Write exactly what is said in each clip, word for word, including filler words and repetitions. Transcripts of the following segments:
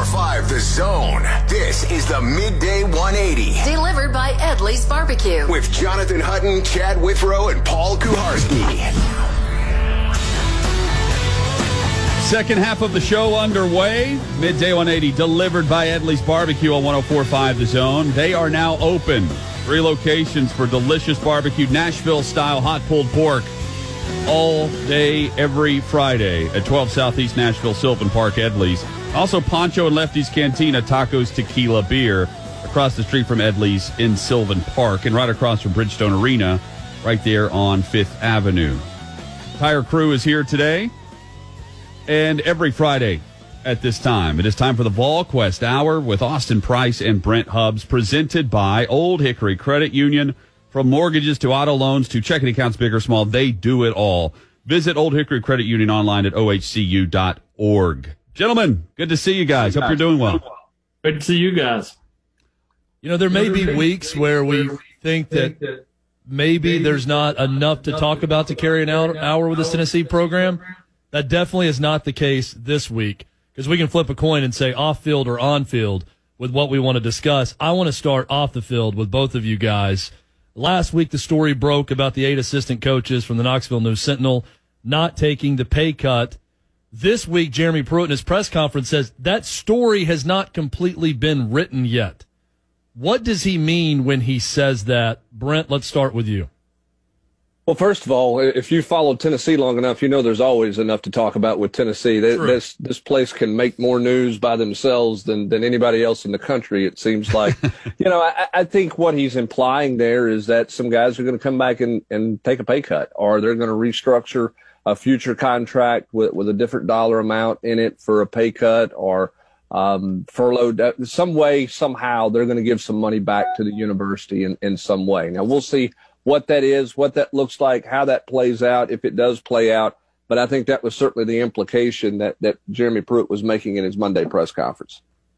four five The Zone. This is the Midday one eighty. Delivered by Edley's Barbecue. With Jonathan Hutton, Chad Withrow, and Paul Kuharski. Second half of the show underway. Midday one eighty delivered by Edley's Barbecue on one oh four point five The Zone. They are now open. Three locations for delicious barbecue, Nashville-style hot pulled pork. All day, every Friday at twelve Southeast Nashville, Sylvan Park, Edley's. Also, Pancho and Lefty's Cantina, tacos, tequila, beer, across the street from Edley's in Sylvan Park, and right across from Bridgestone Arena, right there on Fifth Avenue. Tire Crew is here today, and every Friday at this time. It is time for the VolQuest Hour with Austin Price and Brent Hubbs, presented by Old Hickory Credit Union. From mortgages to auto loans to checking accounts, big or small, they do it all. Visit Old Hickory Credit Union online at O H C U dot org. Gentlemen, good to see you guys. Hope you're doing well. Good to see you guys. You know, there may be weeks where we think that maybe there's not enough to talk about to carry an hour with this Tennessee program. That definitely is not the case this week, because we can flip a coin and say off-field or on-field with what we want to discuss. I want to start off the field with both of you guys. Last week, the story broke about the eight assistant coaches from the Knoxville News-Sentinel not taking the pay cut. This week, Jeremy Pruitt in his press conference says that story has not completely been written yet. What does he mean when he says that? Brent, let's start with you. Well, first of all, if you followed Tennessee long enough, you know there's always enough to talk about with Tennessee. They, this this place can make more news by themselves than, than anybody else in the country, it seems like. you know, I, I think what he's implying there is that some guys are going to come back and, and take a pay cut, or they're going to restructure a future contract with, with a different dollar amount in it for a pay cut, or um, furloughed. Some way, somehow, they're going to give some money back to the university in, in some way. Now, we'll see what that is, what that looks like, how that plays out, if it does play out. But I think that was certainly the implication that, that Jeremy Pruitt was making in his Monday press conference.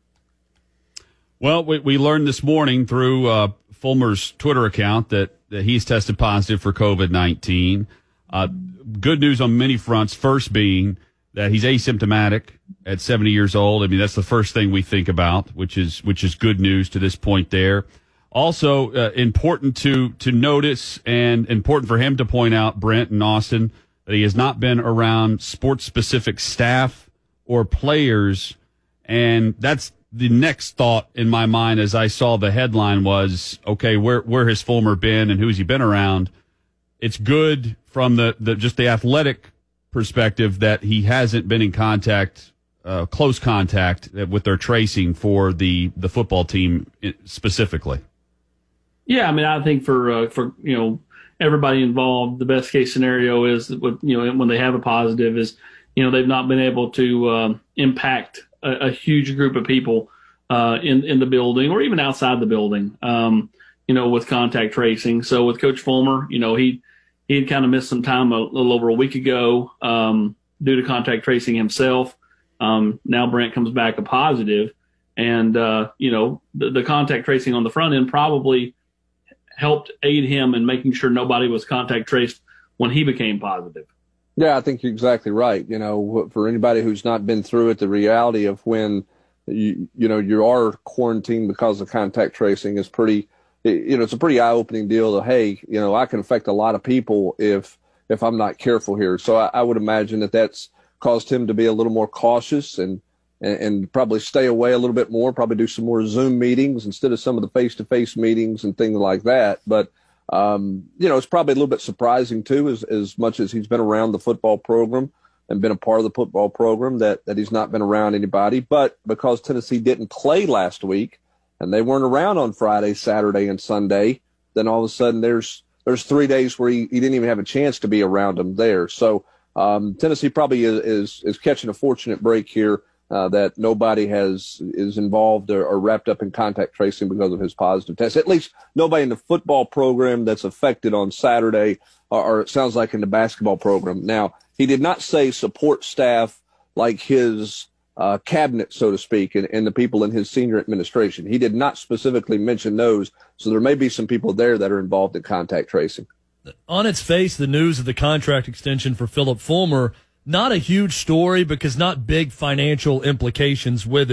Well, we, we learned this morning through uh, Fulmer's Twitter account that, that he's tested positive for COVID nineteen. Uh, good news on many fronts. First being that he's asymptomatic at seventy years old. I mean, that's the first thing we think about, which is which is good news to this point there. Also, uh, important to to notice and important for him to point out, Brent and Austin, that he has not been around sports-specific staff or players. And that's the next thought in my mind as I saw the headline was, okay, where where has Fulmer been and who's he been around? It's good from the, the just the athletic perspective that he hasn't been in contact, uh, close contact with their tracing for the, the football team specifically. Yeah, I mean, I think for uh, for you know everybody involved, the best case scenario is that with, you know when they have a positive is you know they've not been able to um, impact a, a huge group of people uh, in in the building or even outside the building. Um, you know, with contact tracing. So with Coach Fulmer, you know he he had kind of missed some time a little over a week ago um, due to contact tracing himself. Um, now Brent comes back a positive, and uh, you know the, the contact tracing on the front end probably helped aid him in making sure nobody was contact traced when he became positive. Yeah, I think you're exactly right. You know, for anybody who's not been through it, the reality of when you, you know, you are quarantined because of contact tracing is pretty, you know, it's a pretty eye-opening deal to, hey, you know, I can affect a lot of people if, if I'm not careful here. So I, I would imagine that that's caused him to be a little more cautious and, and, and probably stay away a little bit more, probably do some more Zoom meetings instead of some of the face-to-face meetings and things like that. But, um, you know, it's probably a little bit surprising, too, as, as much as he's been around the football program and been a part of the football program, that, that he's not been around anybody. But because Tennessee didn't play last week and they weren't around on Friday, Saturday, and Sunday, then all of a sudden there's there's three days where he, he didn't even have a chance to be around them there. So um, Tennessee probably is, is, is catching a fortunate break here. Uh, that nobody has is involved or, or wrapped up in contact tracing because of his positive test. At least nobody in the football program that's affected on Saturday, or, or it sounds like in the basketball program. Now, he did not say support staff like his uh, cabinet, so to speak, and, and the people in his senior administration. He did not specifically mention those, so there may be some people there that are involved in contact tracing. On its face, the news of the contract extension for Philip Fulmer, not a huge story because not big financial implications with it.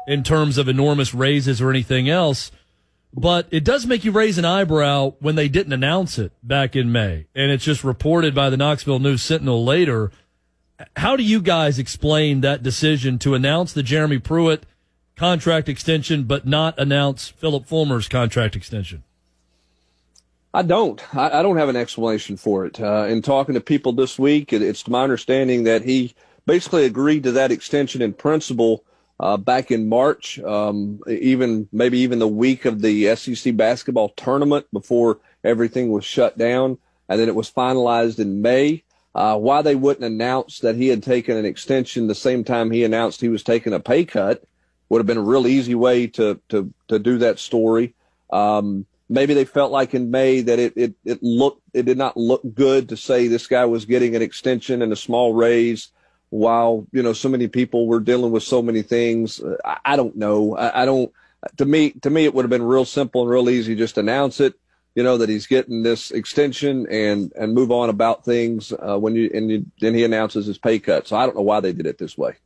in terms of enormous raises or anything else. But it does make you raise an eyebrow when they didn't announce it back in May, and it's just reported by the Knoxville News-Sentinel later. How do you guys explain that decision to announce the Jeremy Pruitt contract extension but not announce Philip Fulmer's contract extension? I don't. I, I don't have an explanation for it. Uh, in talking to people this week, it, it's my understanding that he basically agreed to that extension in principle Uh, back in March, um, even maybe even the week of the S E C basketball tournament before everything was shut down, and then it was finalized in May. Uh, why they wouldn't announce that he had taken an extension the same time he announced he was taking a pay cut would have been a real easy way to to to do that story. Um, maybe they felt like in May that it it it looked it did not look good to say this guy was getting an extension and a small raise, while, you know, so many people were dealing with so many things. I, I don't know. I, I don't, to me, to me, it would have been real simple and real easy. Just announce it, you know, that he's getting this extension and, and move on about things, uh, when you, and you, then he announces his pay cut. So I don't know why they did it this way.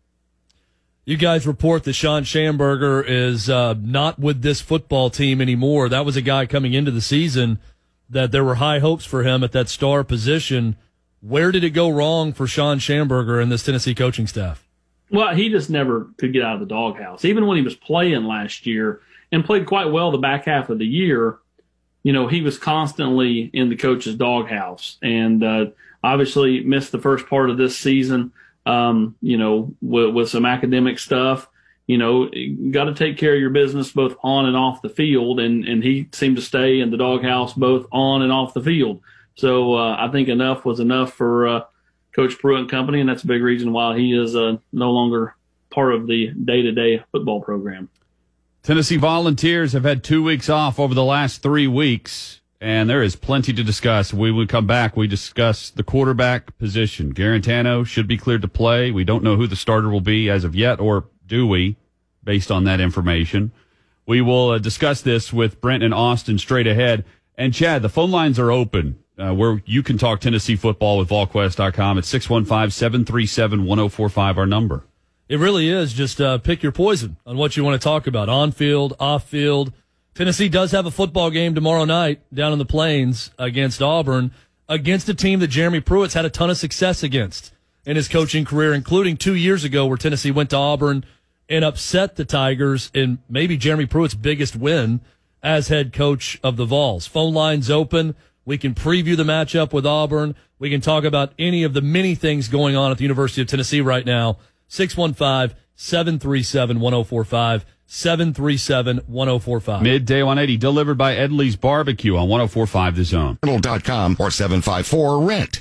You guys report that Sean Schamberger is, uh, not with this football team anymore. That was a guy coming into the season that there were high hopes for him at that star position. Where did it go wrong for Sean Schamberger and this Tennessee coaching staff? Well, he just never could get out of the doghouse. Even when he was playing last year and played quite well the back half of the year, you know, he was constantly in the coach's doghouse, and uh, obviously missed the first part of this season, um, you know, with, with some academic stuff. You know, you got to take care of your business both on and off the field, and, and he seemed to stay in the doghouse both on and off the field. So uh, I think enough was enough for uh, Coach Pruitt and company, and that's a big reason why he is uh, no longer part of the day-to-day football program. Tennessee Volunteers have had two weeks off over the last three weeks, and there is plenty to discuss. We will come back. We discuss the quarterback position. Garantano should be cleared to play. We don't know who the starter will be as of yet, or do we, based on that information. We will uh, discuss this with Brent and Austin straight ahead. And, Chad, the phone lines are open. Uh, where you can talk Tennessee football with vol quest dot com. It's six one five, seven three seven, one oh four five, our number. It really is. Just uh, pick your poison on what you want to talk about, on field, off field. Tennessee does have a football game tomorrow night down in the Plains against Auburn, against a team that Jeremy Pruitt's had a ton of success against in his coaching career, including two years ago where Tennessee went to Auburn and upset the Tigers in maybe Jeremy Pruitt's biggest win as head coach of the Vols. Phone lines open. We can preview the matchup with Auburn. We can talk about any of the many things going on at the University of Tennessee right now. six one five, seven three seven, one oh four five, seven three seven, one oh four five. Midday one eighty, delivered by Edley's Barbecue on one oh four five The Zone. dot com or seven five four rent.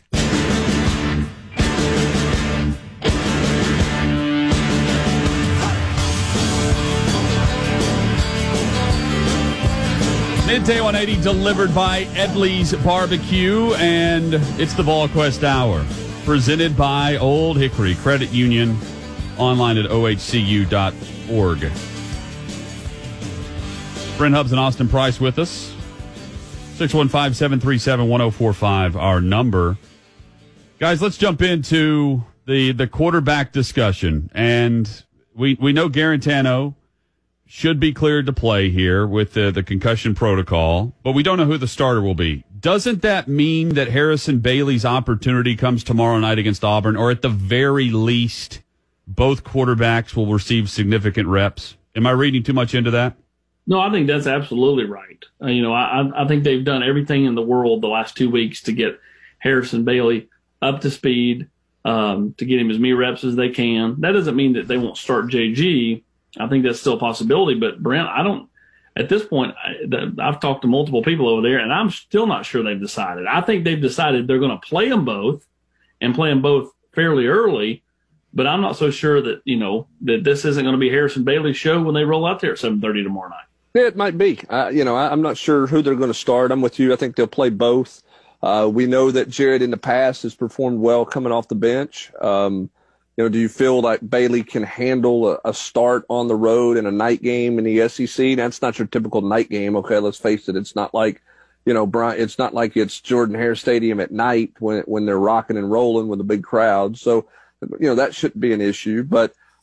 Midday one eighty, delivered by Edley's Barbecue, and it's the VolQuest Hour, presented by Old Hickory Credit Union, online at O H C U dot org. Brent Hubbs and Austin Price with us. six one five, seven three seven, one oh four five, our number. Guys, let's jump into the, the quarterback discussion. And we, we know Garantano should be cleared to play here with the, the concussion protocol, but we don't know who the starter will be. Doesn't that mean that Harrison Bailey's opportunity comes tomorrow night against Auburn, or at the very least, both quarterbacks will receive significant reps? Am I reading too much into that? No, I think that's absolutely right. Uh, you know, I, I think they've done everything in the world the last two weeks to get Harrison Bailey up to speed, um, to get him as many reps as they can. That doesn't mean that they won't start J G. I think that's still a possibility. But, Brent, I don't – at this point, I, I've talked to multiple people over there, and I'm still not sure they've decided. I think they've decided they're going to play them both and play them both fairly early. But I'm not so sure that, you know, that this isn't going to be Harrison Bailey's show when they roll out there at seven thirty tomorrow night. Yeah, it might be. Uh, you know, I, I'm not sure who they're going to start. I'm with you. I think they'll play both. Uh, we know that Jared in the past has performed well coming off the bench. Um, you know, do you feel like Bailey can handle a, a start on the road in a night game in the S E C? That's not your typical night game. Okay, let's face it. It's not like, you know, Brian, it's not like it's Jordan Hare Stadium at night when when they're rocking and rolling with a big crowd. So, you know, that shouldn't be an issue. But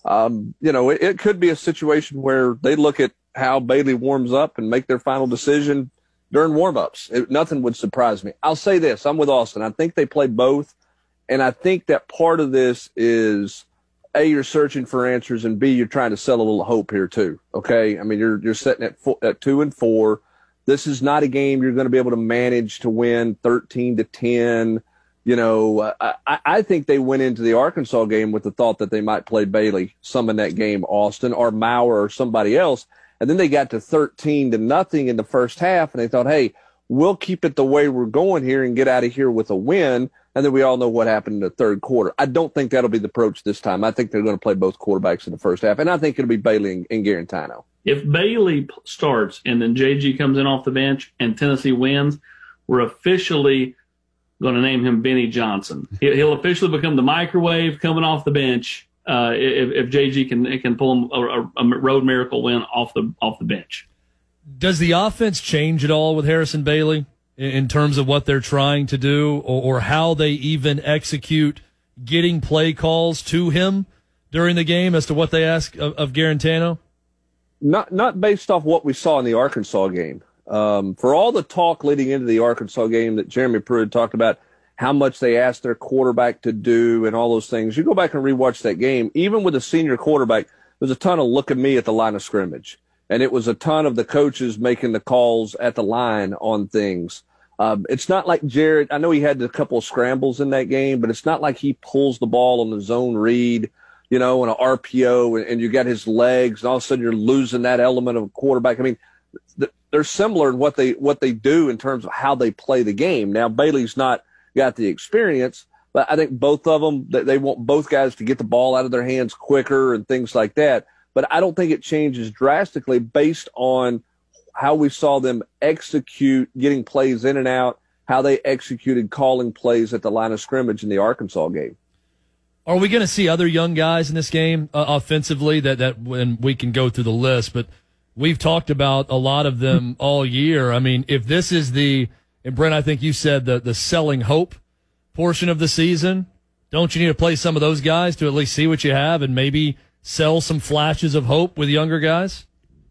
um, you know, it, it could be a situation where they look at how Bailey warms up and make their final decision during warm-ups. It, nothing would surprise me. I'll say this. I'm with Austin. I think they play both, and I think that part of this is, A, you're searching for answers, and B, you're trying to sell a little hope here too, okay? I mean, you're you're sitting at, four, at two and four. This is not a game you're going to be able to manage to win thirteen to ten. You know, I, I think they went into the Arkansas game with the thought that they might play Bailey some in that game, Austin, or Maurer or somebody else. And then they got to thirteen to nothing in the first half, and they thought, hey, we'll keep it the way we're going here and get out of here with a win. And then we all know what happened in the third quarter. I don't think that'll be the approach this time. I think they're going to play both quarterbacks in the first half, and I think it'll be Bailey and, and Garantano. If Bailey starts and then J G comes in off the bench and Tennessee wins, we're officially going to name him Benny Johnson. He'll officially become the microwave coming off the bench uh, if, if J G can can pull a, a road miracle win off the off the bench. Does the offense change at all with Harrison Bailey in terms of what they're trying to do, or, or how they even execute getting play calls to him during the game as to what they ask of, of Garantano? Not not based off what we saw in the Arkansas game. Um, for all the talk leading into the Arkansas game that Jeremy Pruitt talked about, how much they asked their quarterback to do and all those things, you go back and rewatch that game. Even with a senior quarterback, there's a ton of look at me at the line of scrimmage. And it was a ton of the coaches making the calls at the line on things. Um, it's not like Jared. I know he had a couple of scrambles in that game, but it's not like he pulls the ball on the zone read, you know, on an R P O, and, and you got his legs, and all of a sudden you're losing that element of quarterback. I mean, th- they're similar in what they what they do in terms of how they play the game. Now, Bailey's not got the experience, but I think both of them, they, they want both guys to get the ball out of their hands quicker and things like that. But I don't think it changes drastically based on how we saw them execute getting plays in and out, how they executed calling plays at the line of scrimmage in the Arkansas game. Are we going to see other young guys in this game uh, offensively that, that when we can go through the list, but we've talked about a lot of them all year. I mean, if this is the, and Brent, I think you said the, the selling hope portion of the season, don't you need to play some of those guys to at least see what you have and maybe sell some flashes of hope with younger guys?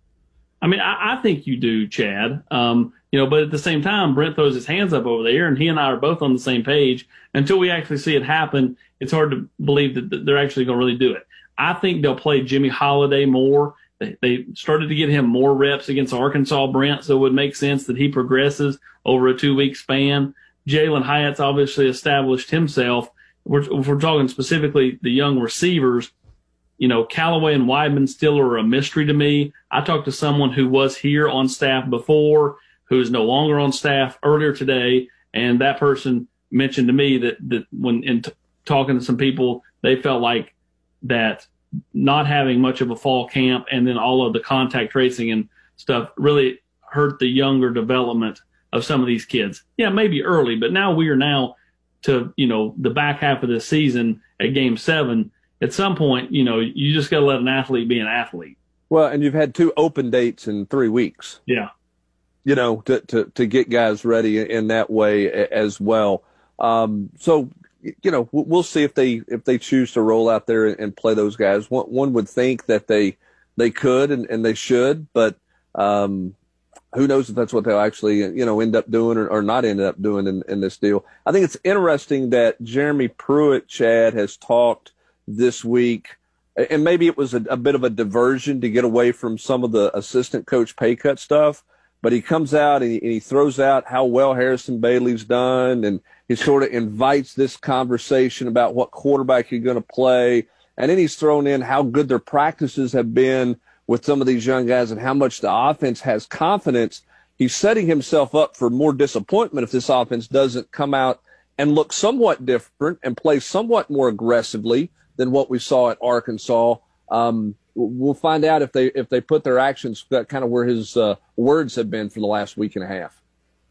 I mean, I, I think you do, Chad. Um, you know, but at the same time, Brent throws his hands up over there, and he and I are both on the same page. Until we actually see it happen, it's hard to believe that they're actually going to really do it. I think they'll play Jimmy Holiday more. They, they started to get him more reps against Arkansas, Brent, so it would make sense that he progresses over a two-week span. Jalen Hyatt's obviously established himself. We're, if we're talking specifically the young receivers, you know, Callaway and Weidman still are a mystery to me. I talked to someone who was here on staff before, who is no longer on staff earlier today, and that person mentioned to me that, that when in t- talking to some people, they felt like that not having much of a fall camp and then all of the contact tracing and stuff really hurt the younger development of some of these kids. Yeah, maybe early, but now we are now to, you know, the back half of this season at game seven. At some point, you know, you just got to let an athlete be an athlete. Well, and you've had two open dates in three weeks. Yeah. You know, to, to, to get guys ready in that way as well. Um, so, you know, we'll see if they if they choose to roll out there and play those guys. One, one would think that they they could and, and they should, but um, who knows if that's what they'll actually, you know, end up doing or, or not end up doing in, in this deal. I think it's interesting that Jeremy Pruitt, Chad, has talked this week, and maybe it was a, a bit of a diversion to get away from some of the assistant coach pay cut stuff, but he comes out and he, and he throws out how well Harrison Bailey's done, and he sort of invites this conversation about what quarterback you're going to play, and then he's thrown in how good their practices have been with some of these young guys and how much the offense has confidence. He's setting himself up for more disappointment if this offense doesn't come out and look somewhat different and play somewhat more aggressively than what we saw at Arkansas. Um, we'll find out if they if they put their actions kind of where his uh, words have been for the last week and a half.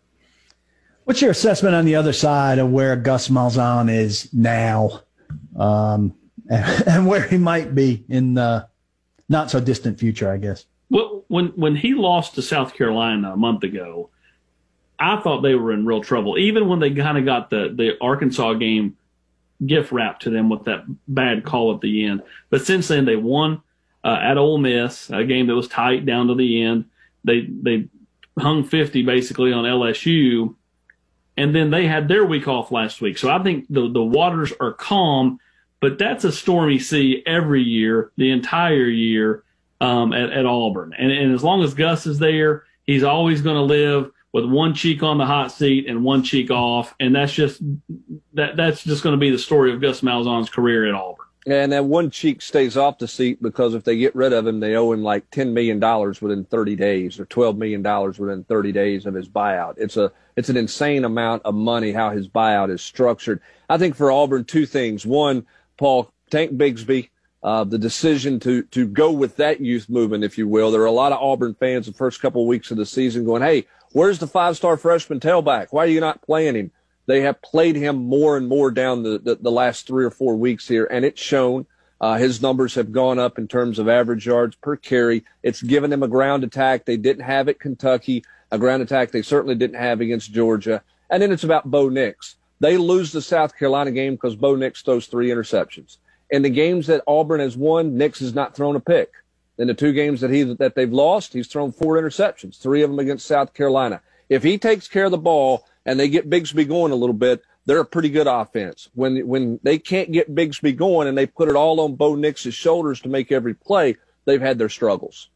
What's your assessment on the other side of where Gus Malzahn is now, um, and, and where he might be in the not so distant future, I guess? Well, when when he lost to South Carolina a month ago, I thought they were in real trouble. Even when they kind of got the the Arkansas game gift wrapped to them with that bad call at the end. But since then, they won uh, at Ole Miss, a game that was tight down to the end. They they hung fifty basically on L S U, and then they had their week off last week. So I think the the waters are calm, but that's a stormy sea every year, the entire year um, at, at Auburn. And, and as long as Gus is there, he's always going to live with one cheek on the hot seat and one cheek off, and that's just that that's just going to be the story of Gus Malzahn's career at Auburn. And that one cheek stays off the seat because if they get rid of him, they owe him like ten million dollars within thirty days or twelve million dollars within thirty days of his buyout. It's a it's an insane amount of money how his buyout is structured. I think for Auburn, two things. One, Paul, Tank Bigsby, uh, the decision to to go with that youth movement, if you will. There are a lot of Auburn fans the first couple of weeks of the season going, hey, where's the five-star freshman tailback? Why are you not playing him? They have played him more and more down the, the, the last three or four weeks here, and it's shown. Uh, his numbers have gone up in terms of average yards per carry. It's given them a ground attack they didn't have at Kentucky, a ground attack they certainly didn't have against Georgia. And then it's about Bo Nix. They lose the South Carolina game because Bo Nix throws three interceptions. In the games that Auburn has won, Nix has not thrown a pick. In the two games that he that they've lost, he's thrown four interceptions, three of them against South Carolina. If he takes care of the ball and they get Bigsby going a little bit, they're a pretty good offense. When when they can't get Bigsby going and they put it all on Bo Nix's shoulders to make every play, they've had their struggles.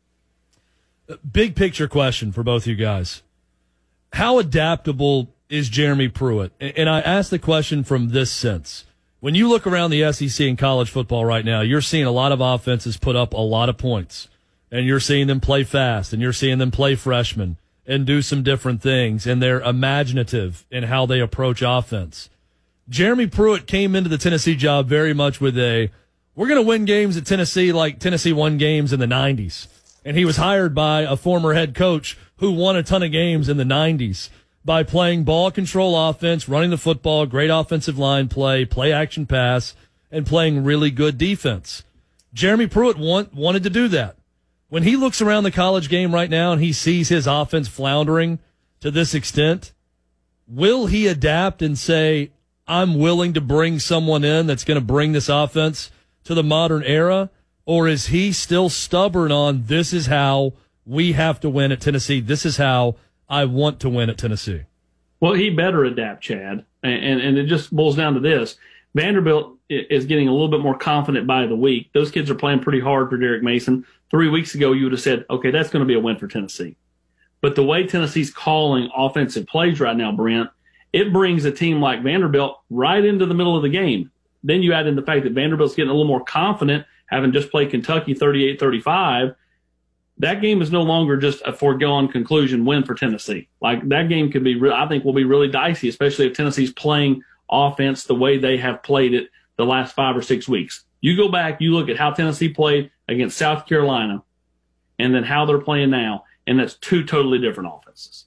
Big picture question for both you guys. How adaptable is Jeremy Pruitt? And I ask the question from this sense. When you look around the S E C in college football right now, you're seeing a lot of offenses put up a lot of points, and you're seeing them play fast, and you're seeing them play freshmen and do some different things, and they're imaginative in how they approach offense. Jeremy Pruitt came into the Tennessee job very much with a, we're going to win games at Tennessee like Tennessee won games in the nineties. And he was hired by a former head coach who won a ton of games in the nineties by playing ball control offense, running the football, great offensive line play, play action pass, and playing really good defense. Jeremy Pruitt want, wanted to do that. When he looks around the college game right now and he sees his offense floundering to this extent, will he adapt and say, I'm willing to bring someone in that's going to bring this offense to the modern era? Or is he still stubborn on this is how we have to win at Tennessee? This is how I want to win at Tennessee. Well, he better adapt, Chad. And, and, and it just boils down to this. Vanderbilt is getting a little bit more confident by the week. Those kids are playing pretty hard for Derek Mason. Three weeks ago, you would have said, okay, that's going to be a win for Tennessee. But the way Tennessee's calling offensive plays right now, Brent, it brings a team like Vanderbilt right into the middle of the game. Then you add in the fact that Vanderbilt's getting a little more confident, having just played Kentucky thirty-eight thirty-five. That game is no longer just a foregone conclusion win for Tennessee. Like, that game could be, re- I think, will be really dicey, especially if Tennessee's playing offense the way they have played it the last five or six weeks. You go back, you look at how Tennessee played against South Carolina, and then how they're playing now, and that's two totally different offenses.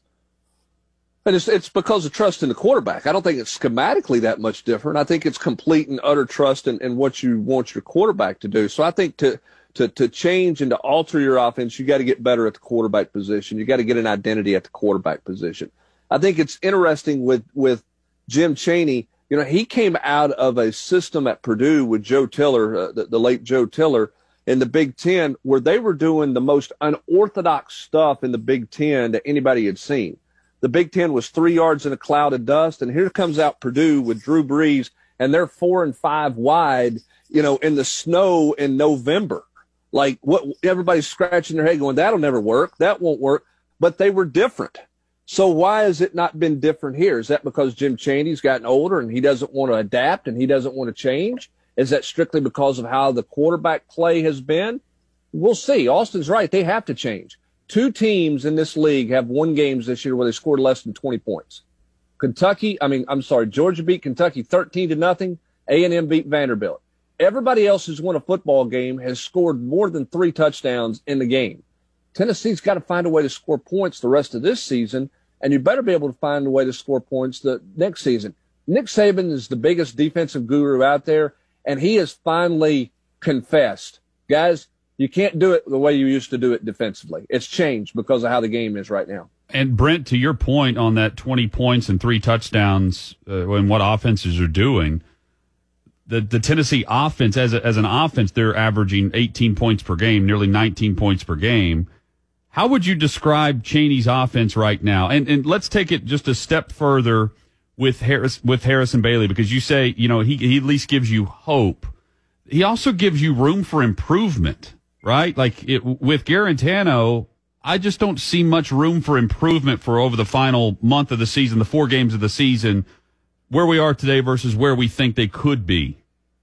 And it's, it's because of trust in the quarterback. I don't think it's schematically that much different. I think it's complete and utter trust in, in what you want your quarterback to do. So I think to to to change and to alter your offense, you got to get better at the quarterback position. You got to get an identity at the quarterback position. I think it's interesting with with Jim Chaney. You know, he came out of a system at Purdue with Joe Tiller, uh, the, the late Joe Tiller, in the Big Ten, where they were doing the most unorthodox stuff in the Big Ten that anybody had seen. The Big Ten was three yards in a cloud of dust, and here comes out Purdue with Drew Brees, and they're four and five wide, you know, in the snow in November. Like, what? Everybody's scratching their head going, that'll never work. That won't work. But they were different. So why has it not been different here? Is that because Jim Chaney's gotten older and he doesn't want to adapt and he doesn't want to change? Is that strictly because of how the quarterback play has been? We'll see. Austin's right. They have to change. Two teams in this league have won games this year where they scored less than twenty points. Kentucky, I mean, I'm sorry, Georgia beat Kentucky thirteen to nothing. A and M beat Vanderbilt. Everybody else who's won a football game has scored more than three touchdowns in the game. Tennessee's got to find a way to score points the rest of this season, and you better be able to find a way to score points the next season. Nick Saban is the biggest defensive guru out there, and he has finally confessed, guys, you can't do it the way you used to do it defensively. It's changed because of how the game is right now. And, Brent, to your point on that twenty points and three touchdowns uh, and what offenses are doing, the, the Tennessee offense, as a, as an offense, they're averaging eighteen points per game, nearly nineteen points per game. How would you describe Chaney's offense right now? And and let's take it just a step further with Harris with Harrison Bailey, because you say, you know, he he at least gives you hope. He also gives you room for improvement, right? Like it, with Garantano, I just don't see much room for improvement for over the final month of the season, the four games of the season, where we are today versus where we think they could be.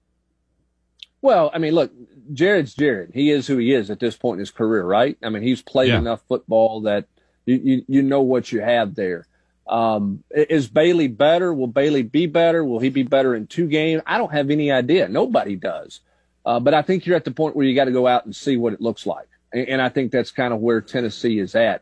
Well, I mean, look, Jared's Jared. He is who he is at this point in his career, right? I mean, he's played Yeah. enough football that you, you, you know what you have there. Um, is Bailey better? Will Bailey be better? Will he be better in two games? I don't have any idea. Nobody does. Uh, but I think you're at the point where you got to go out and see what it looks like. And, and I think that's kind of where Tennessee is at.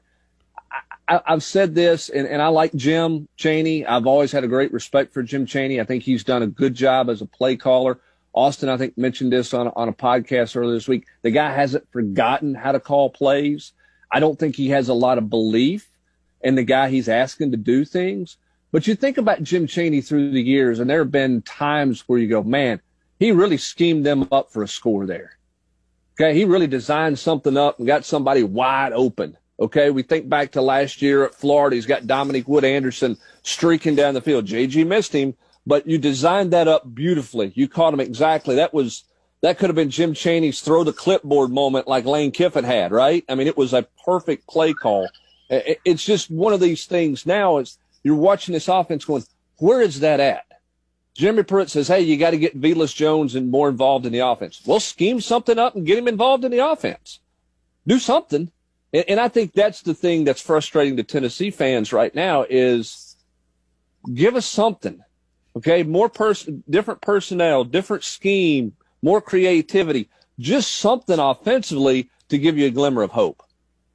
I, I've said this, and, and I like Jim Chaney. I've always had a great respect for Jim Chaney. I think he's done a good job as a play caller. Austin, I think, mentioned this on, on a podcast earlier this week. The guy hasn't forgotten how to call plays. I don't think he has a lot of belief in the guy he's asking to do things. But you think about Jim Chaney through the years, and there have been times where you go, man, he really schemed them up for a score there. Okay, he really designed something up and got somebody wide open. Okay, we think back to last year at Florida. He's got Dominique Wood-Anderson streaking down the field. J G missed him, but you designed that up beautifully. You caught him exactly. That was that could have been Jim Chaney's throw the clipboard moment like Lane Kiffin had, right? I mean, it was a perfect play call. It's just one of these things now is you're watching this offense going, where is that at? Jeremy Pruitt says, hey, you got to get Velus Jones and more involved in the offense. Well, scheme something up and get him involved in the offense. Do something. And I think that's the thing that's frustrating to Tennessee fans right now is give us something, okay? More person, different personnel, different scheme, more creativity, just something offensively to give you a glimmer of hope.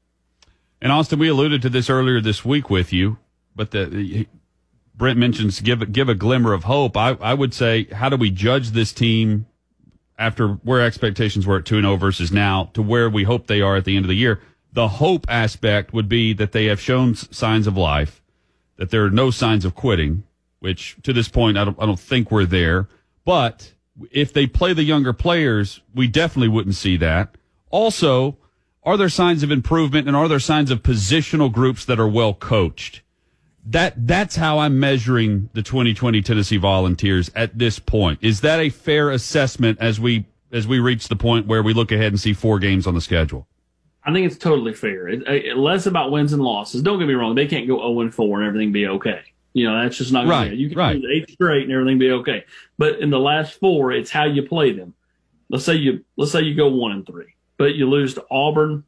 And Austin, we alluded to this earlier this week with you, but the Brent mentions give give a glimmer of hope. I, I would say, how do we judge this team after where expectations were at two and oh versus now to where we hope they are at the end of the year? The hope aspect would be that they have shown signs of life, that there are no signs of quitting, which to this point I don't I don't think we're there. But if they play the younger players, we definitely wouldn't see that. Also, are there signs of improvement, and are there signs of positional groups that are well coached? That that's how I'm measuring the twenty twenty Tennessee Volunteers at this point. Is that a fair assessment as we as we reach the point where we look ahead and see four games on the schedule? I think it's totally fair. It, it, less about wins and losses. Don't get me wrong; they can't go oh and four and everything be okay. You know, that's just not going right. to be. You can right. do eight straight and everything be okay. But in the last four, it's how you play them. Let's say you let's say you go one and three, but you lose to Auburn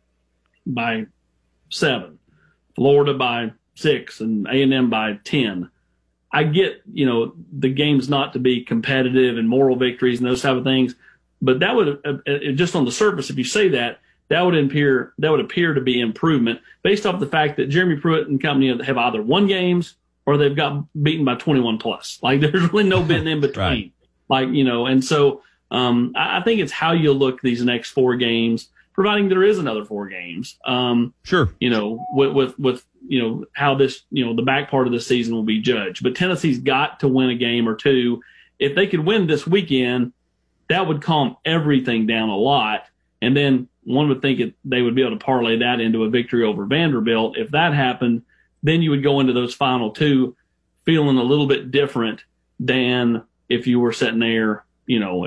by seven, Florida by six, and A and M by ten. I get, you know, the game's not to be competitive and moral victories and those type of things, but that would uh, just on the surface, if you say that, that would appear that would appear to be improvement based off the fact that Jeremy Pruitt and company have either won games or they've got beaten by twenty-one plus. Like there's really no bit in between. Right. Like, you know, and so um, I, I think it's how you look these next four games, providing there is another four games. Um, sure. You know, with, with, with, you know, how this, you know, the back part of the season will be judged. But Tennessee's got to win a game or two. If they could win this weekend, that would calm everything down a lot. And then one would think it, they would be able to parlay that into a victory over Vanderbilt. If that happened, then you would go into those final two feeling a little bit different than if you were sitting there, you know,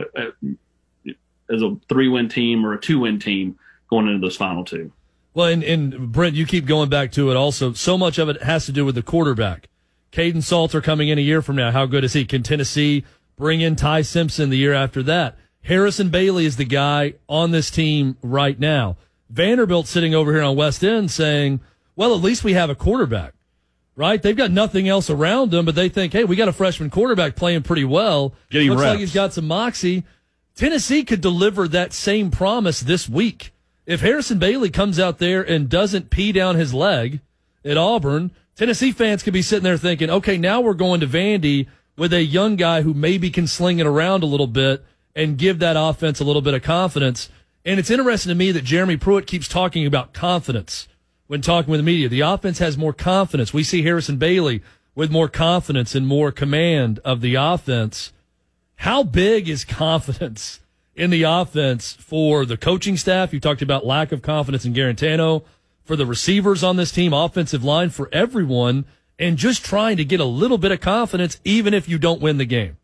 as a three-win team or a two-win team going into those final two. Well, and, and Brent, you keep going back to it also. So much of it has to do with the quarterback. Caden Salter coming in a year from now. How good is he? Can Tennessee bring in Ty Simpson the year after that? Harrison Bailey is the guy on this team right now. Vanderbilt sitting over here on West End saying, well, at least we have a quarterback, right? They've got nothing else around them, but they think, hey, we got a freshman quarterback playing pretty well. Getting Looks reps. like he's got some moxie. Tennessee could deliver that same promise this week. If Harrison Bailey comes out there and doesn't pee down his leg at Auburn, Tennessee fans could be sitting there thinking, okay, now we're going to Vandy with a young guy who maybe can sling it around a little bit and give that offense a little bit of confidence. And it's interesting to me that Jeremy Pruitt keeps talking about confidence when talking with the media. The offense has more confidence. We see Harrison Bailey with more confidence and more command of the offense. how big is confidence in the offense for the coaching staff? You talked about lack of confidence in Garantano, for the receivers on this team, offensive line, for everyone, and just trying to get a little bit of confidence even if you don't win the game.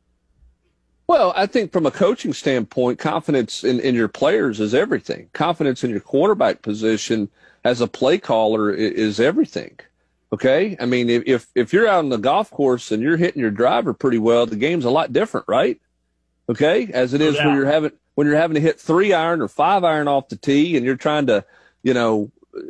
Well, I think from a coaching standpoint, confidence in, in your players is everything. Confidence in your quarterback position as a play caller is everything. Okay? I mean, if if you're out on the golf course and you're hitting your driver pretty well, the game's a lot different, right? Okay? As it is when you're having when you're having to hit three iron or five iron off the tee and you're trying to, you know,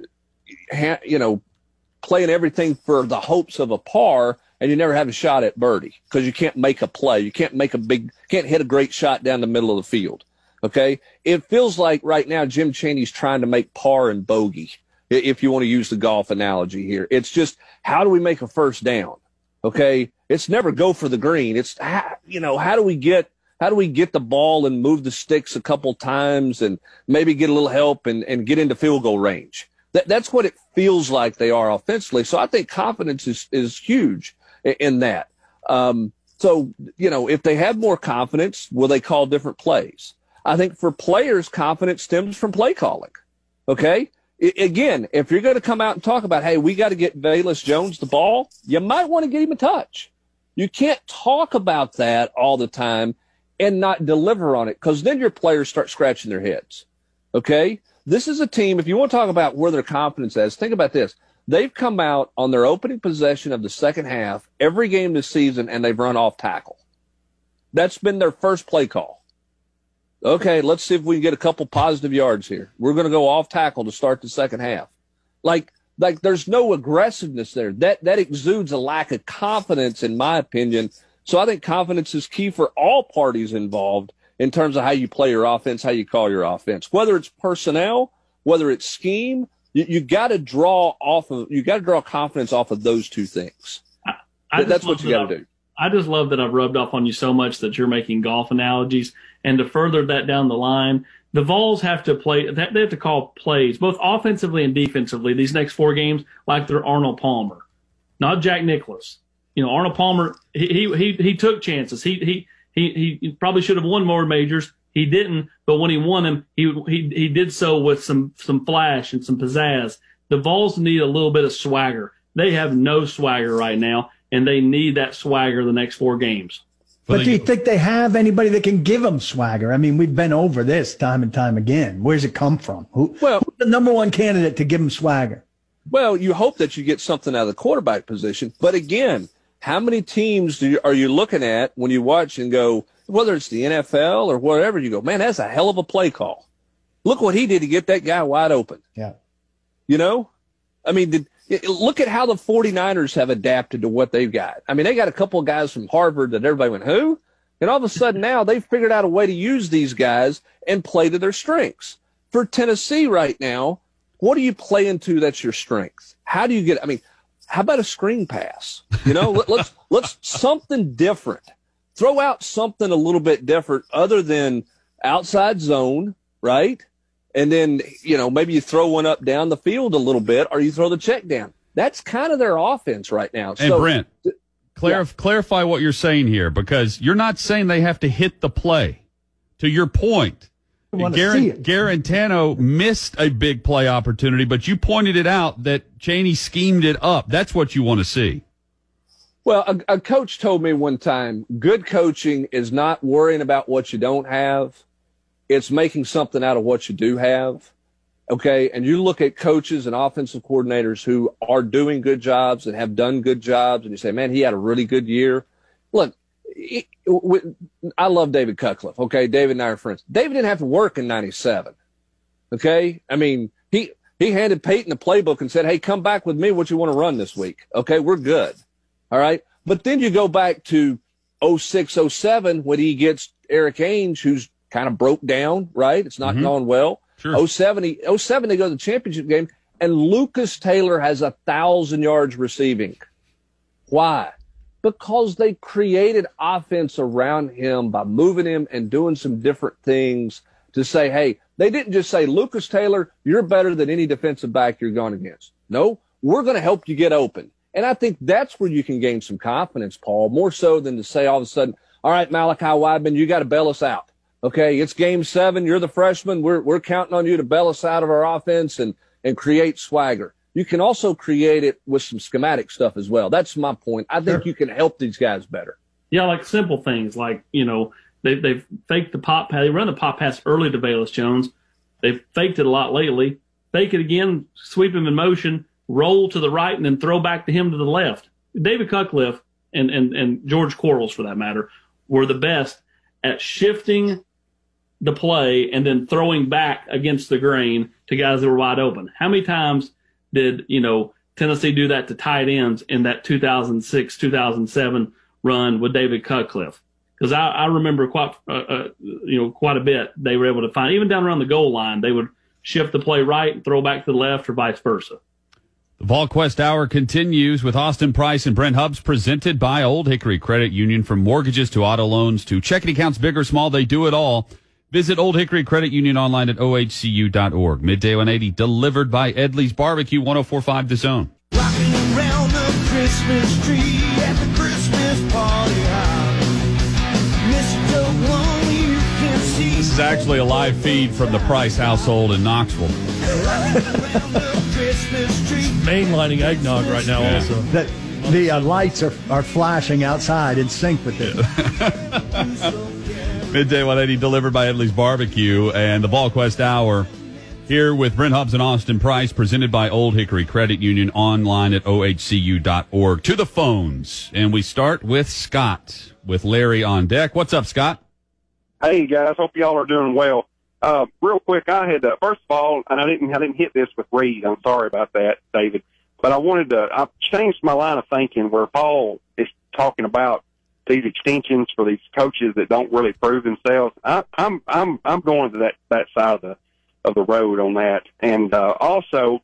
ha- you know, playing everything for the hopes of a par, and you never have a shot at birdie because you can't make a play. You can't make a big, can't hit a great shot down the middle of the field. Okay. It feels like right now Jim Chaney's trying to make par and bogey, if you want to use the golf analogy here. It's just, how do we make a first down? Okay. It's never go for the green. It's, you know, how do we get, how do we get the ball and move the sticks a couple times and maybe get a little help and, and get into field goal range? That, that's what it feels like they are offensively. So I think confidence is, is huge in that. Um, so, you know, if they have more confidence, will they call different plays? I think for players, confidence stems from play calling. Okay? I, again, if you're going to come out and talk about, hey, we got to get Velus Jones the ball, you might want to get him a touch. You can't talk about that all the time and not deliver on it, because then your players start scratching their heads. Okay? This is a team, if you want to talk about where their confidence is, think about this. They've come out on their opening possession of the second half every game this season, and they've run off tackle. That's been their first play call. Okay, let's see if we can get a couple positive yards here. We're going to go off tackle to start the second half. Like, like there's no aggressiveness there. That that exudes a lack of confidence, in my opinion. So I think confidence is key for all parties involved in terms of how you play your offense, how you call your offense. Whether it's personnel, whether it's scheme, You, you got to draw off of you got to draw confidence off of those two things. I, I That's what you got to do. I just love that I've rubbed off on you so much that you're making golf analogies, and to further that down the line, the Vols have to play. They have to call plays both offensively and defensively these next four games like they're Arnold Palmer, not Jack Nicklaus. You know, Arnold Palmer he he he, he took chances. He he he he probably should have won more majors. He didn't, but when he won him, he he he did so with some some flash and some pizzazz. The Vols need a little bit of swagger. They have no swagger right now, and they need that swagger the next four games. But do you think they have anybody that can give them swagger? I mean, we've been over this time and time again. Where's it come from? Who, well, who's the number one candidate to give them swagger? Well, you hope that you get something out of the quarterback position. But again, how many teams do you, are you looking at when you watch and go, whether it's the N F L or whatever, you go, man, that's a hell of a play call. Look what he did to get that guy wide open. Yeah. You know? I mean, did, look at how the 49ers have adapted to what they've got. I mean, they got a couple of guys from Harvard that everybody went, who? And all of a sudden now they've figured out a way to use these guys and play to their strengths. For Tennessee right now, what do you play into that's your strength? How do you get, I mean, how about a screen pass? You know, let, let's, let's something different. Throw out something a little bit different other than outside zone, right? And then, you know, maybe you throw one up down the field a little bit, or you throw the check down. That's kind of their offense right now. And so, Brent, clarif- yeah. clarify what you're saying here, because you're not saying they have to hit the play. To your point, Gar- Garantano missed a big play opportunity, but you pointed it out that Chaney schemed it up. That's what you want to see. Well, a, a coach told me one time, good coaching is not worrying about what you don't have. It's making something out of what you do have. Okay. And you look at coaches and offensive coordinators who are doing good jobs and have done good jobs, and you say, man, he had a really good year. Look, it, it, I love David Cutcliffe. Okay. David and I are friends. David didn't have to work in ninety-seven. Okay. I mean, he, he handed Peyton the playbook and said, hey, come back with me. What you want to run this week? Okay. We're good. All right. But then you go back to oh six, oh seven when he gets Eric Ainge, who's kind of broke down, right? It's not mm-hmm. going well. Sure. oh seven, he, oh seven, they go to the championship game, and Lucas Taylor has a thousand yards receiving. Why? Because they created offense around him by moving him and doing some different things to say, hey, they didn't just say, Lucas Taylor, you're better than any defensive back you're going against. No, we're going to help you get open. And I think that's where you can gain some confidence, Paul, more so than to say all of a sudden, all right, Malachi Wideman, you got to bail us out. Okay, it's game seven. You're the freshman. We're we're counting on you to bail us out of our offense and, and create swagger. You can also create it with some schematic stuff as well. That's my point. I think Sure. you can help these guys better. Yeah, like simple things like, you know, they, they've faked the pop pass. They run the pop pass early to Bayless Jones. They've faked it a lot lately. Fake it again, sweep him in motion, roll to the right, and then throw back to him to the left. David Cutcliffe and, and, and George Quarles, for that matter, were the best at shifting the play and then throwing back against the grain to guys that were wide open. How many times did, you know, Tennessee do that to tight ends in that two thousand six, two thousand seven run with David Cutcliffe? Because I, I remember quite, uh, uh, you know, quite a bit. They were able to find, even down around the goal line, they would shift the play right and throw back to the left or vice versa. The VolQuest Hour continues with Austin Price and Brent Hubbs, presented by Old Hickory Credit Union. From mortgages to auto loans to checking accounts, big or small, they do it all. Visit Old Hickory Credit Union online at O H C U dot org. Midday one eighty, delivered by Edley's Barbecue, one oh four point five The Zone. Rocking around the Christmas tree at the Christmas party house. Mistletoe only you can see. This is actually a live feed from the Price household in Knoxville. Mainlining eggnog right now Yeah. also. That the uh, lights are, are flashing outside in sync with it. Midday one eighty, delivered by Edley's Barbecue, and the VolQuest Hour here with Brent Hubbs and Austin Price, presented by Old Hickory Credit Union, online at O H C U dot org. To the phones, and we start with Scott with Larry on deck. What's up, Scott? Hey guys, hope y'all are doing well. Uh, real quick, I had uh, first of all, and I didn't, I didn't hit this with Reed. I'm sorry about that, David. But I wanted to, I changed my line of thinking where Paul is talking about these extensions for these coaches that don't really prove themselves. I, I'm, I'm, I'm going to that, that side of the, of the road on that. And, uh, also,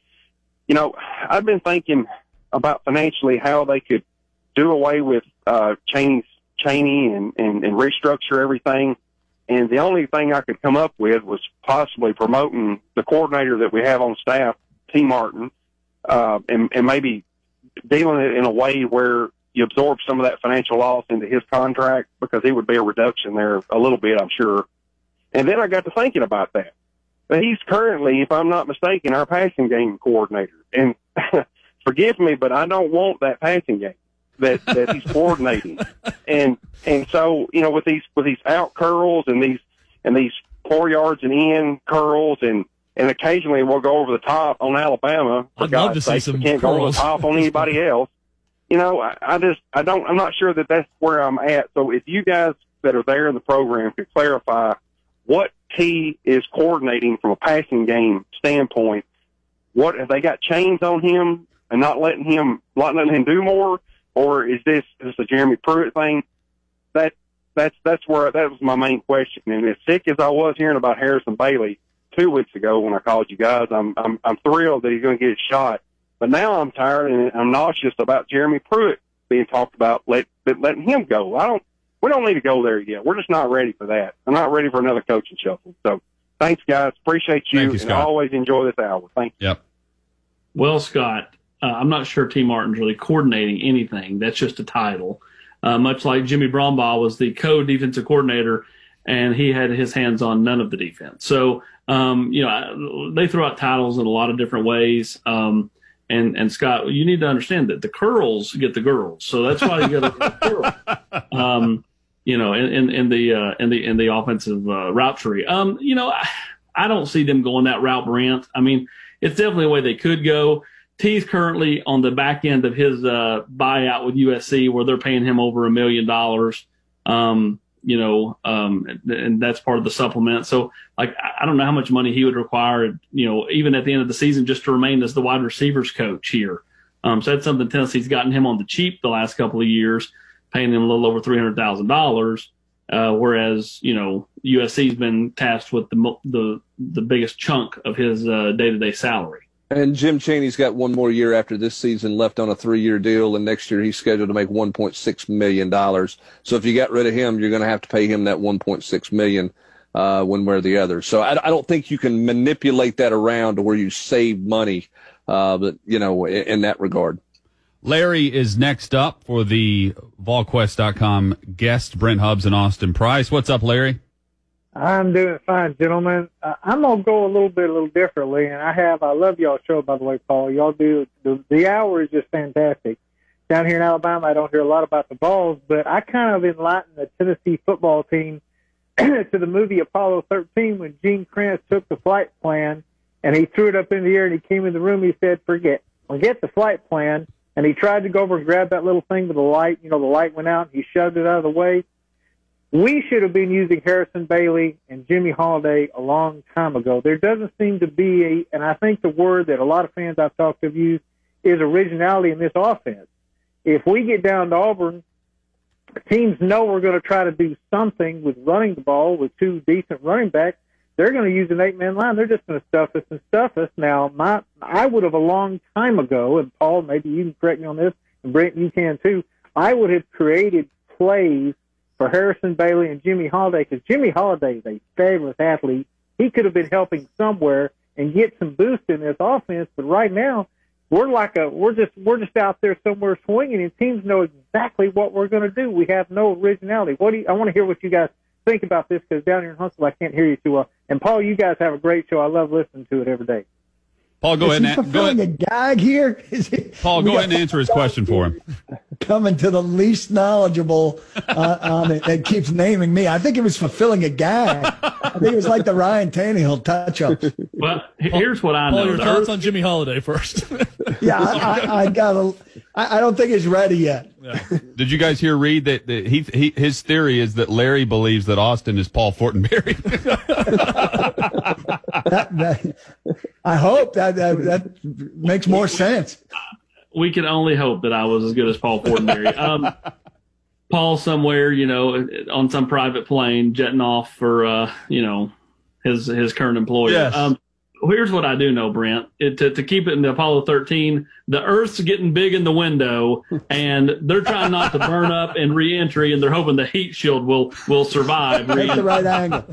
you know, I've been thinking about financially how they could do away with, uh, Chaney's, Chaney and, and, and restructure everything. And the only thing I could come up with was possibly promoting the coordinator that we have on staff, T. Martin, uh, and, and maybe dealing it in a way where you absorb some of that financial loss into his contract, because it would be a reduction there a little bit, I'm sure. And then I got to thinking about that. But he's currently, if I'm not mistaken, our passing game coordinator. And forgive me, but I don't want that passing game that, that he's coordinating. And, and so, you know, with these, with these out curls and these, and these four yards and in curls, and, and occasionally we'll go over the top on Alabama. For I'd love God's to see sake, some we can't go over curls. the top on anybody else. You know, I, I just, I don't, I'm not sure that that's where I'm at. So if you guys that are there in the program could clarify what T is coordinating from a passing game standpoint, what have they got chains on him and not letting him, not letting him do more? Or is this, is this a Jeremy Pruitt thing? That, that's, that's where, that was my main question. And as sick as I was hearing about Harrison Bailey two weeks ago when I called you guys, I'm, I'm, I'm thrilled that he's going to get a shot. But now I'm tired and I'm nauseous about Jeremy Pruitt being talked about, let, letting him go. I don't, we don't need to go there yet. We're just not ready for that. I'm not ready for another coaching shuffle. So thanks, guys. Appreciate you. Thank you, and Scott. always enjoy this hour. Thank you. Yep. Well, Scott, uh, I'm not sure T. Martin's really coordinating anything. That's just a title. Uh, much like Jimmy Brombaugh was the co-defensive coordinator, and he had his hands on none of the defense. So, um, you know, they throw out titles in a lot of different ways. Um, and, and Scott, you need to understand that the curls get the girls. So that's why you got to curl. Um, you know, in, in, in the, uh, in the, in the offensive, uh, route tree. Um, you know, I, I don't see them going that route, Brent. I mean, it's definitely a way they could go. T's currently on the back end of his, uh, buyout with U S C, where they're paying him over a million dollars. Um, you know, um, and, and that's part of the supplement. So, like, I don't know how much money he would require, you know, even at the end of the season, just to remain as the wide receivers coach here. Um, so that's something Tennessee's gotten him on the cheap the last couple of years, paying him a little over three hundred thousand dollars. Uh, whereas, you know, U S C's been tasked with the, the, the biggest chunk of his, uh, day-to-day salary. And Jim Chaney's got one more year after this season left on a three-year deal, and next year he's scheduled to make one point six million dollars. So if you got rid of him, you're going to have to pay him that one point six million dollars uh, one way or the other. So I, I don't think you can manipulate that around to where you save money, uh, but, you know, in, in that regard. Larry is next up for the Vol Quest dot com guest, Brent Hubbs and Austin Price. What's up, Larry? I'm doing fine, gentlemen. Uh, I'm going to go a little bit, a little differently, and I have, I love y'all's show, by the way, Paul. Y'all do, the, the hour is just fantastic. Down here in Alabama, I don't hear a lot about the Vols, but I kind of enlightened the Tennessee football team to the movie Apollo thirteen when Gene Kranz took the flight plan and he threw it up in the air and he came in the room. He said, forget, forget the flight plan. And he tried to go over and grab that little thing with the light. You know, the light went out. He shoved it out of the way. We should have been using Harrison Bailey and Jimmy Holiday a long time ago. There doesn't seem to be a, and I think the word that a lot of fans I've talked to have used is originality in this offense. If we get down to Auburn, teams know we're going to try to do something with running the ball with two decent running backs. They're going to use an eight-man line. They're just going to stuff us and stuff us. Now, my I would have a long time ago, and Paul, maybe you can correct me on this, and Brent, you can too, I would have created plays for Harrison Bailey and Jimmy Holiday, because Jimmy Holiday is a fabulous athlete. He could have been helping somewhere and get some boost in this offense, but right now, We're like a we're just we're just out there somewhere swinging, and teams know exactly what we're going to do. We have no originality. What do you, I want to hear what you guys think about this, because down here in Huntsville I can't hear you too well. And Paul, you guys have a great show. I love listening to it every day. Paul, go Is ahead he and go fulfilling ahead. a gag here? Is he, Paul, go ahead and answer his question for him. Coming to the least knowledgeable uh, on it that keeps naming me. I think it was fulfilling a gag. I think it was like the Ryan Tannehill touch-ups. Well, here's what I Paul, know. your The thoughts Earth- on Jimmy Holiday first. Yeah, I, I, I got a. I, I don't think he's ready yet. Yeah. Did you guys hear Reed that, that he, he his theory is that Larry believes that Austin is Paul Fortenberry? that, that, I hope that, that that makes more sense. We can only hope that I was as good as Paul Fortenberry. Um, Paul somewhere, you know, on some private plane jetting off for, uh, you know, his his current employer. Yes. Um, here's what I do know, Brent. It, to, to keep it in the Apollo thirteen, the Earth's getting big in the window, and they're trying not to burn up in re-entry, and they're hoping the heat shield will will survive. That's the right angle.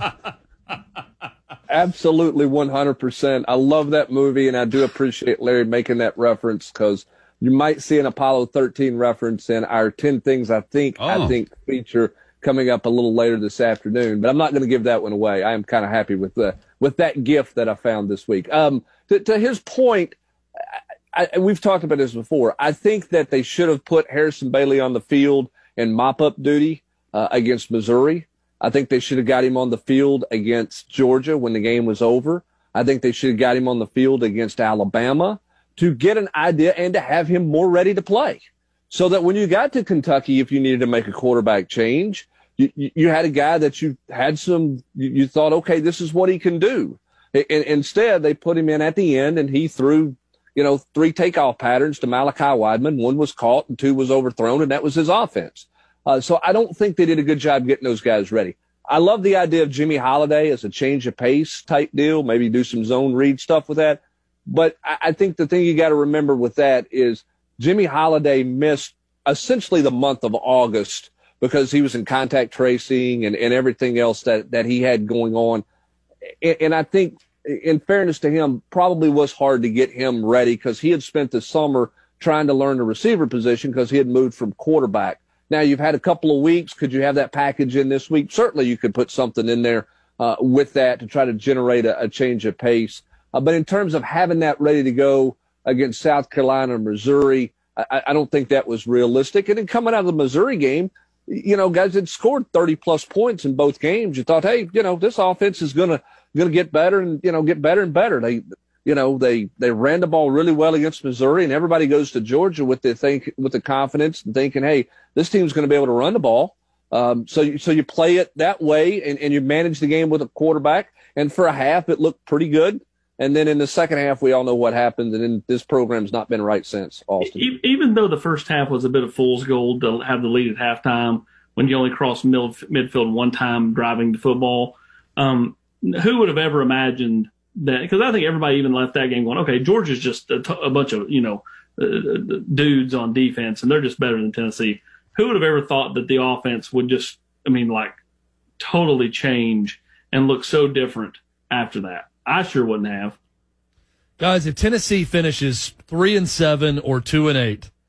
Absolutely, one hundred percent. I love that movie, and I do appreciate Larry making that reference, because you might see an Apollo thirteen reference in our ten Things I Think Oh. I Think feature coming up a little later this afternoon. But I'm not going to give that one away. I am kind of happy with the with that gift that I found this week. Um, to, to his point, I, I, we've talked about this before. I think that they should have put Harrison Bailey on the field in mop-up duty uh, against Missouri. I think they should have got him on the field against Georgia when the game was over. I think they should have got him on the field against Alabama to get an idea and to have him more ready to play. So that when you got to Kentucky, if you needed to make a quarterback change, you, you, you had a guy that you had some, you, you thought, okay, this is what he can do. And instead, they put him in at the end, and he threw, you know, three takeoff patterns to Malachi Wideman. One was caught and two was overthrown, and that was his offense. Uh, so I don't think they did a good job getting those guys ready. I love the idea of Jimmy Holiday as a change of pace type deal, maybe do some zone read stuff with that. But I, I think the thing you got to remember with that is Jimmy Holiday missed essentially the month of August because he was in contact tracing and, and everything else that, that he had going on. And, and I think, in fairness to him, probably was hard to get him ready because he had spent the summer trying to learn the receiver position because he had moved from quarterback. Now, you've had a couple of weeks. Could you have that package in this week? Certainly you could put something in there uh, with that to try to generate a, a change of pace. Uh, but in terms of having that ready to go against South Carolina and Missouri, I, I don't think that was realistic. And then coming out of the Missouri game, you know, guys had scored thirty-plus points in both games. You thought, hey, you know, this offense is going to going to get better and, you know, get better and better. They, you know, they, they ran the ball really well against Missouri, and everybody goes to Georgia with the think, with the confidence and thinking, hey, this team's going to be able to run the ball. Um, so, you, so you play it that way, and, and you manage the game with a quarterback. And for a half, it looked pretty good. And then in the second half, we all know what happened, and then this program's not been right since, Austin. Even though the first half was a bit of fool's gold to have the lead at halftime when you only cross mid, midfield one time driving the football, um, who would have ever imagined that? Because I think everybody even left that game going, okay, Georgia's just a, t- a bunch of, you know, uh, dudes on defense, and they're just better than Tennessee. Who would have ever thought that the offense would just, I mean, like, totally change and look so different after that? I sure wouldn't have. Guys, if Tennessee finishes three and seven or two and eight,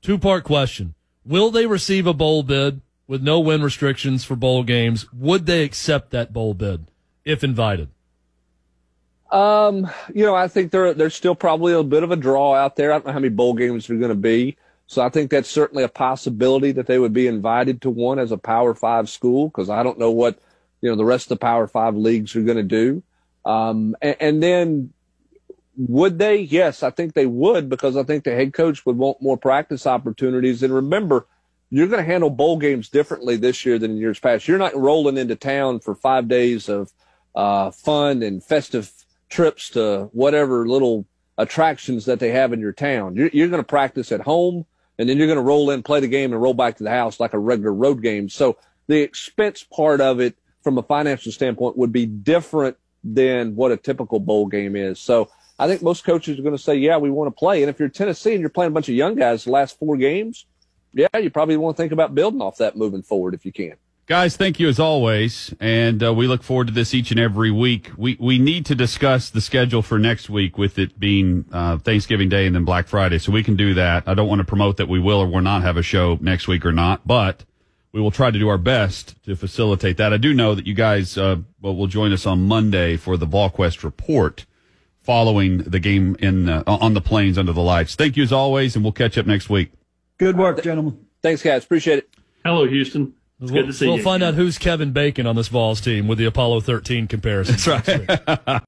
Two-part question. Will they receive a bowl bid with no win restrictions for bowl games? Would they accept that bowl bid if invited? Um, you know, I think there there's still probably a bit of a draw out there. I don't know how many bowl games are going to be. So I think that's certainly a possibility that they would be invited to one as a Power Five school, because I don't know what, you know, the rest of the Power Five leagues are going to do. Um, and, and then would they? Yes, I think they would, because I think the head coach would want more practice opportunities. And remember, you're going to handle bowl games differently this year than in years past. You're not rolling into town for five days of uh, fun and festive trips to whatever little attractions that they have in your town. You're, you're going to practice at home, and then you're going to roll in, play the game, and roll back to the house like a regular road game. So the expense part of it from a financial standpoint would be different than what a typical bowl game is. So I think most coaches are going to say, yeah, we want to play. And if you're Tennessee and you're playing a bunch of young guys the last four games, yeah, you probably want to think about building off that moving forward if you can. Guys, thank you as always, and uh, we look forward to this each and every week. We we need to discuss the schedule for next week, with it being uh, Thanksgiving Day and then Black Friday, so we can do that. I don't want to promote that we will or will not have a show next week or not, but we will try to do our best to facilitate that. I do know that you guys uh, well, will join us on Monday for the VolQuest Report following the game in uh, on the plains under the lights. Thank you as always, and we'll catch up next week. Good work, gentlemen. Thanks, guys. Appreciate it. Hello, Houston. It's we'll, good to see we'll you. We'll find out who's Kevin Bacon on this Vols team with the Apollo thirteen comparison. That's right.